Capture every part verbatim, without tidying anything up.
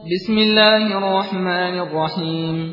بسم الله الرحمن الرحيم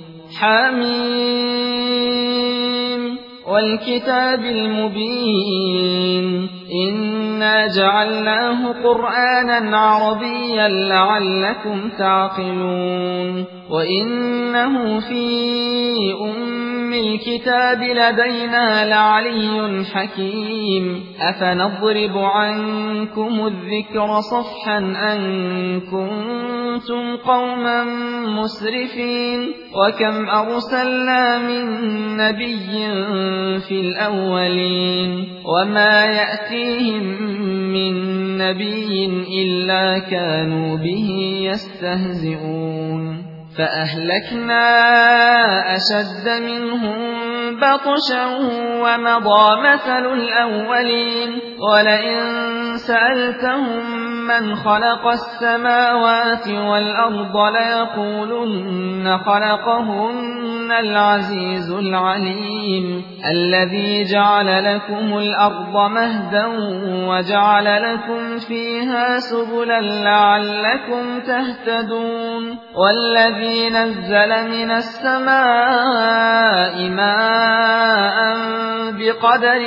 حميم والكتاب المبين إنا جعلناه قرآنا عربيا لعلكم تعقلون وإنه في أم الكتاب لدينا لعلي حكيم أفنضرب عنكم الذكر صفحا أن كنتم قوما مسرفين وكم أرسلنا من نبي في الأولين وما يأتيهم من نبي إلا كانوا به يستهزئون فأهلكنا أشد منهم بطشا ومضى مثل الأولين ولئن سألتهم من خلق السماوات والأرض ليقولن خلقهن العزيز العليم الذي جعل لكم الأرض مهدا وجعل لكم فيها سبلا لعلكم تهتدون والذي نزل من السماء ماء بقدر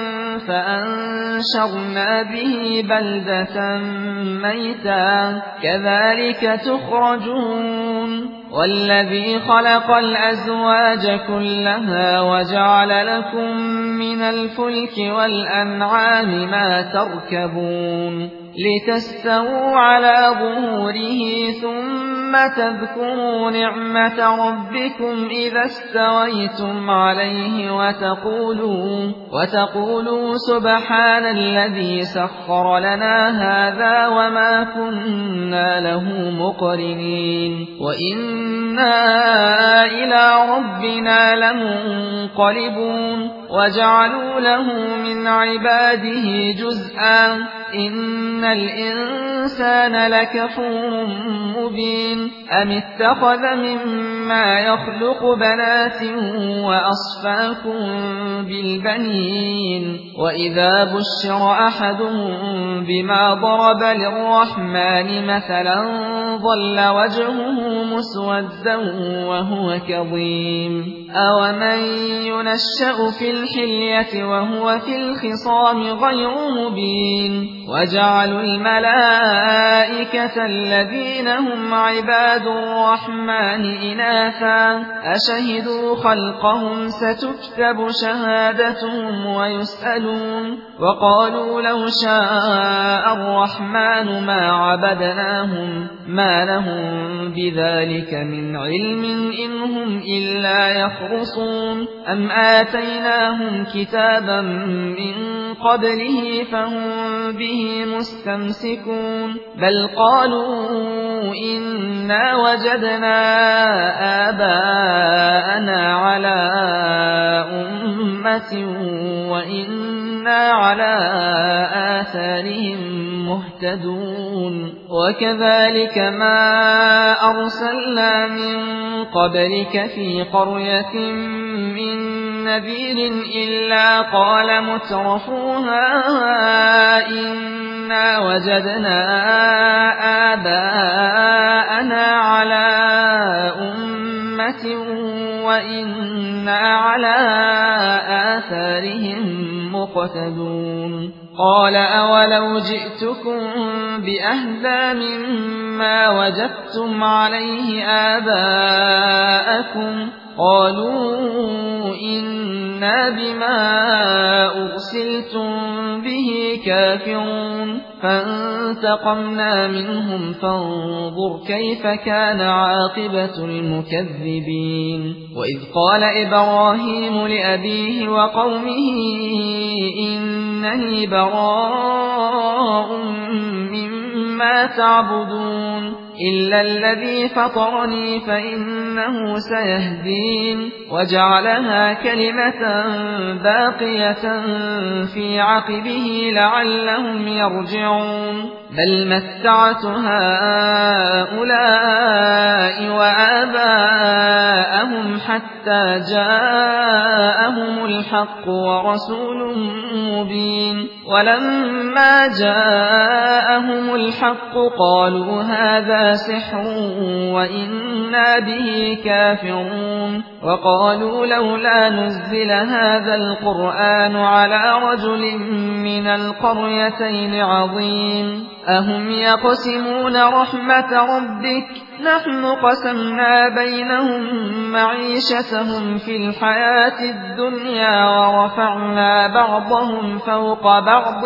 فأنشرنا به بلدة ميتا كذلك تخرجون والذي خلق الأزواج كلها وجعل لكم من الفلك والأنعام ما تركبون لتستووا على ظهوره ثم تذكروا نعمة ربكم إذا استويتم عليه وتقولوا, وتقولوا سبحان الذي سخر لنا هذا وما كنا له مقرنين وإنا إلى ربنا لمنقلبون وجعلوا له من عباده جزءا إن الإنسان لكفور مبين أم اتخذ مما يخلق بنات وأصفاكم بالبنين وإذا بشر أحدهم بما ضرب للرحمن مثلا ظل وجهه مسودا وهو كظيم أومن ينشأ في الحلية وهو في الخصام غير مبين وجعلوا الملائكة الذين هم عباد الرحمن إناثا أشهدوا خلقهم ستكتب شهادتهم ويسألون وقالوا لو شاء الرحمن ما عبدناهم ما لهم بذلك من علم إن هم إلا يخرصون أم آتيناهم كتابا من قبله فهم به مستمسكون بل قالوا إنا وجدنا آباءنا على أمة وإنا على آثارهم مهتدون وكذلك ما أرسلنا من قبلك في قرية من نذير إلا قال مترفوها إنا وجدنا آباءنا على أمة وإنا على آثارهم مقتدون قال أولو جئتكم بأهدى مما وجدتم عليه آباءكم قالوا إنا بما أرسلتم به كافرون فانتقمنا منهم فانظر كيف كان عاقبة المكذبين وإذ قال إبراهيم لأبيه وقومه إنني براء مما تعبدون إلا الذي فطرني فإنه سيهدين وجعلها كلمة باقية في عقبه لعلهم يرجعون بل متعت هؤلاء وآباءهم لهم حتى جاءهم الحق ورسول مبين ولما جاءهم الحق قالوا هذا سحر وإنا به كافرون وقالوا لولا نزل هذا القرآن على رجل من القريتين عظيم أهم يقسمون رحمة ربك نحن قسمنا بينهم معيشتهم في الحياة الدنيا ورفعنا بعضهم فوق بعض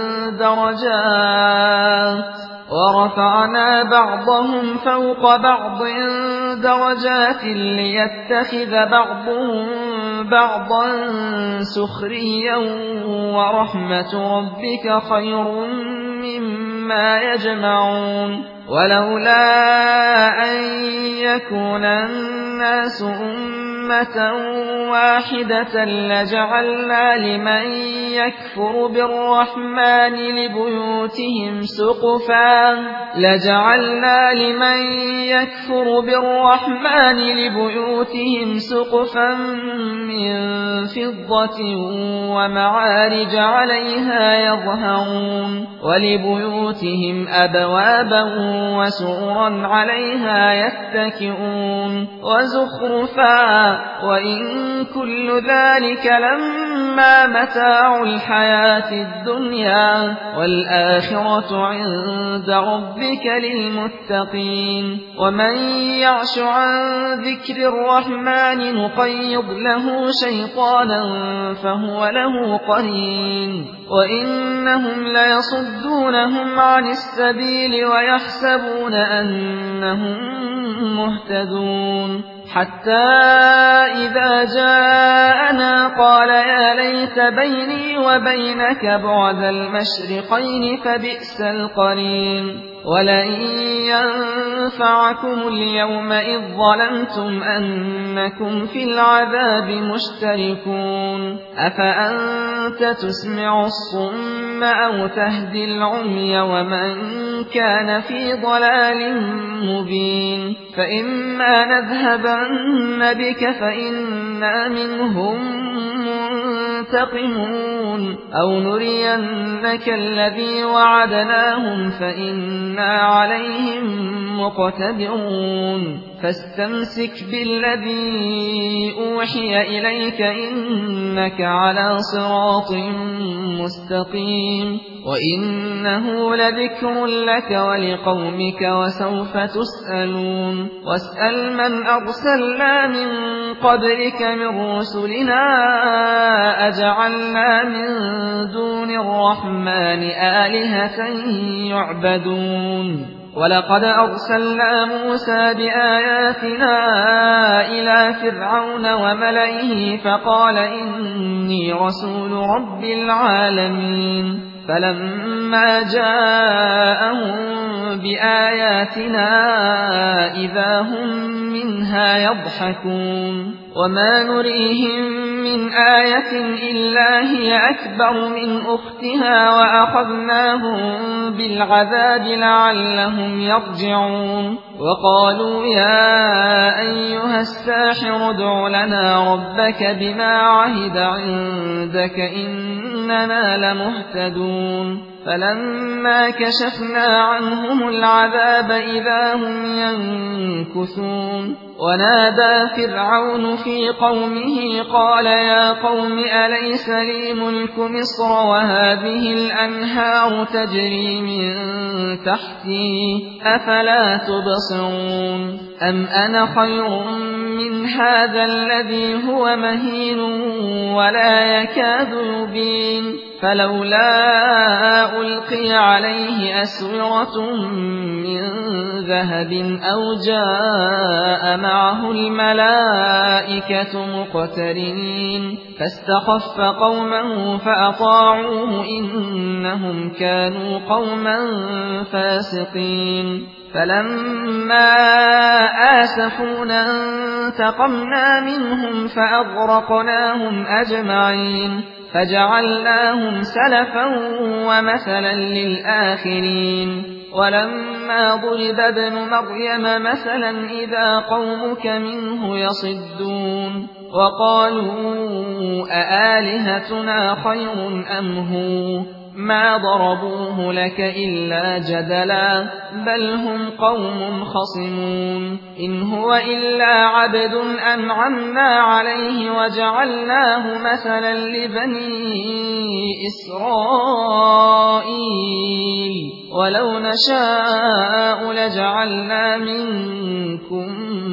درجات ورفعنا بعضهم فوق بعض درجات ليتخذ بعضهم بعضا سخريا ورحمة ربك خير مما يجمعون ولولا أن يكون الناس أمة واحدة لجعلنا لمن يكفر بالرحمن لبيوتهم سقفا لجعلنا لمن يكفر بالرحمن لبيوتهم سقفا من فضة ومعارج عليها يظهرون ولبيوتهم أبوابا وسررا عليها يتكئون وزخرفا وإن كل ذلك لما متاع الحياة الدنيا والآخرة عند ربك للمتقين ومن يعش عن ذكر الرحمن نقيض له شيطانا فهو له قرين وإنهم ليصدونهم عن السبيل ويحسبون أنهم مهتدون حتى إذا جاءنا قال يا ليت بيني وبينك بعد المشرقين فبئس القرين ولئن ينفعكم اليوم إذ ظلمتم أنكم في العذاب مشتركون أفأنت تسمع الصم أو تهدي العمي ومن كان في ضلال مبين فإما نذهبن بك فإنا منهم منتقمون أو نرينك الذي وعدناهم فإنا عليهم مقتدرون فاستمسك بالذي أوحي إليك إنك على صراط مستقيم وإنه لذكر لك ولقومك وسوف تسألون واسأل من أرسلنا من قبلك من رسلنا أجعلنا من دون الرحمن آلهة يعبدون ولقد أرسلنا موسى بآياتنا إلى فرعون وملئه فقال إني رسول رب العالمين فلما جاءهم بآياتنا إذا هم منها يضحكون وما نريهم من آية إلا هي أكبر من أختها وأخذناهم بالعذاب لعلهم يرجعون وقالوا يا أيها الساحر ادع لنا ربك بما عهد عندك إننا لمهتدون فلما كشفنا عنهم العذاب إذا هم ينكثون ونادى فرعون في قومه قال يا قوم أليس لي ملك مصر وهذه الأنهار تجري من تحتي أفلا تبصرون أم أنا خير من هذا الذي هو مهين ولا يكاد يبين فلولا ألقي عليه أسورة من ذهب أو جاء معه الملائكة مقترنين فاستخف قومه فأطاعوه إنهم كانوا قوما فاسقين فلما آسفونا انتقمنا منهم فأغرقناهم أجمعين فجعلناهم سلفا ومثلا للآخرين ولما ضرب ابن مريم مثلا إذا قومك منه يصدون وقالوا أآلهتنا خير أم هو ما ضربوه لك إلا جدلا بل هم قوم خصمون إن هو إلا عبد أنعمنا عليه وجعلناه مثلا لبني إسرائيل ولو نشاء لجعلنا منكم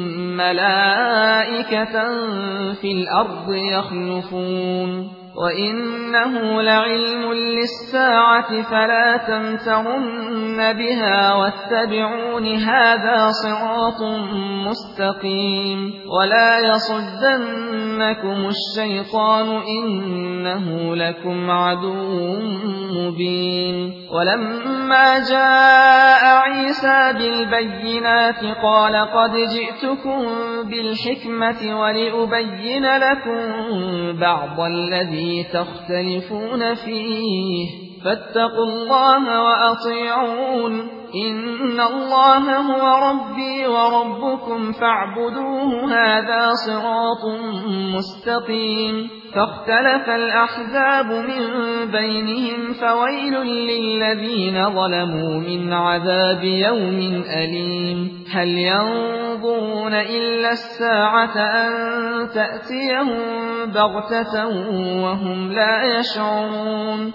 ملائكة في الأرض يخلفون وإنه لعلم للساعة فلا تمترن بها واتبعون هذا صراط مستقيم ولا يصدنكم الشيطان إنه لكم عدو مبين ولما جاء عيسى بالبينات قال قد جئتكم بالحكمة ولأبين لكم بعض الذي تختلفون فيه فاتقوا الله وأطيعون إن الله هو ربي وربكم فاعبدوه هذا صراط مستقيم فاختلف الأحزاب من بينهم فويل للذين ظلموا من عذاب يوم أليم هل ينظرون إلا الساعة أن تأتيهم بغتة وهم لا يشعرون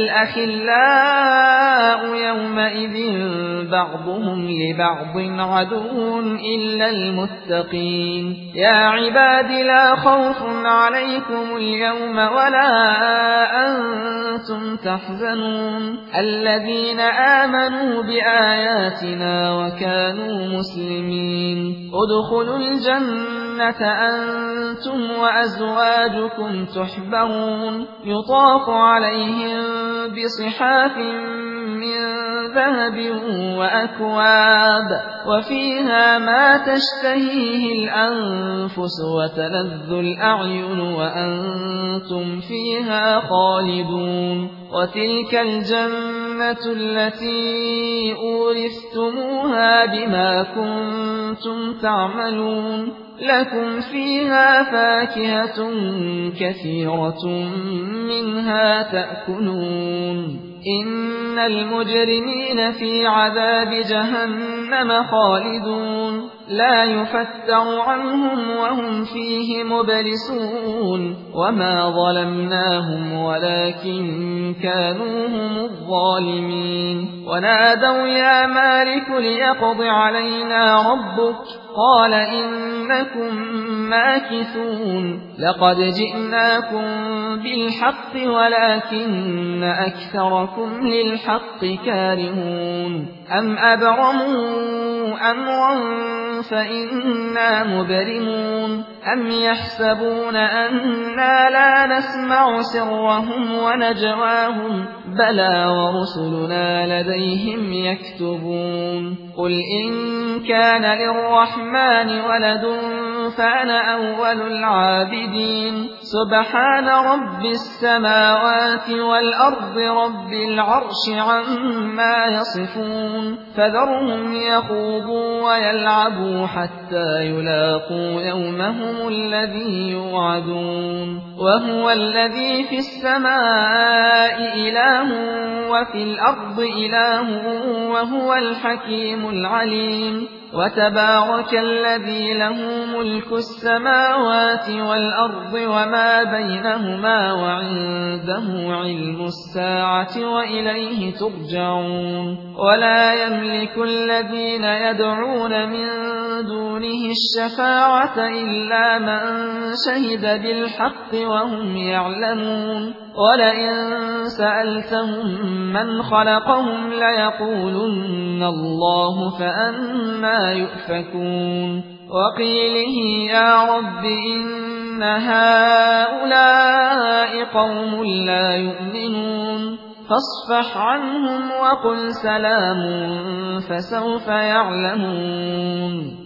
الأخلاء يومئذ بعضهم لبعض عدو إلا المتقين يا عباد لا خوف عليكم اليوم ولا أنتم تحزنون الذين آمنوا بآياتنا وكانوا مسلمين ادخلوا الجنة أنتم وأزواجكم تحبرون يطاف عليهم بصحاف من ذهب وأكواب وفيها ما تشتهيه الأنفس وتلذ الأعين وأنتم فيها خالدون وتلك الجنة التي أورثتموها بما كنتم تعملون لكم فيها فاكهة كثيرة منها تأكلون إن المجرمين في عذاب جهنم خالدون لا يفتر عنهم وهم فيه مبلسون وما ظلمناهم ولكن كانوا هم الظالمين ونادوا يا مالك ليقض علينا ربك قال إنكم ماكثون لقد جئناكم بالحق ولكن أكثركم للحق كارهون أم أبرموا أمرا فإنا مبرمون أم يحسبون أننا لا نسمع سرهم ونجواهم بلى ورسلنا لديهم يكتبون قل إن كان للرحمن ولد فأنا أول العابدين سبحان رب السماوات والأرض رب العرش عما يصفون فذرهم يخوضوا ويلعبوا حتى يلاقوا يومهم الذي يوعدون وهو الذي في السماء إله وفي الأرض إله وهو الحكيم العليم وتبارك الذي له ملك السماوات والأرض وما بينهما وعنده علم الساعة وإليه ترجعون ولا يملك الذين يدعون من دونه الشفاعة إلا من شهد بالحق وهم يعلمون ولئن سألتهم من خلقهم ليقولن الله فأنى يؤفكون وقيله يا رب إن هؤلاء قوم لا يؤمنون فاصفح عنهم وقل سلام فسوف يعلمون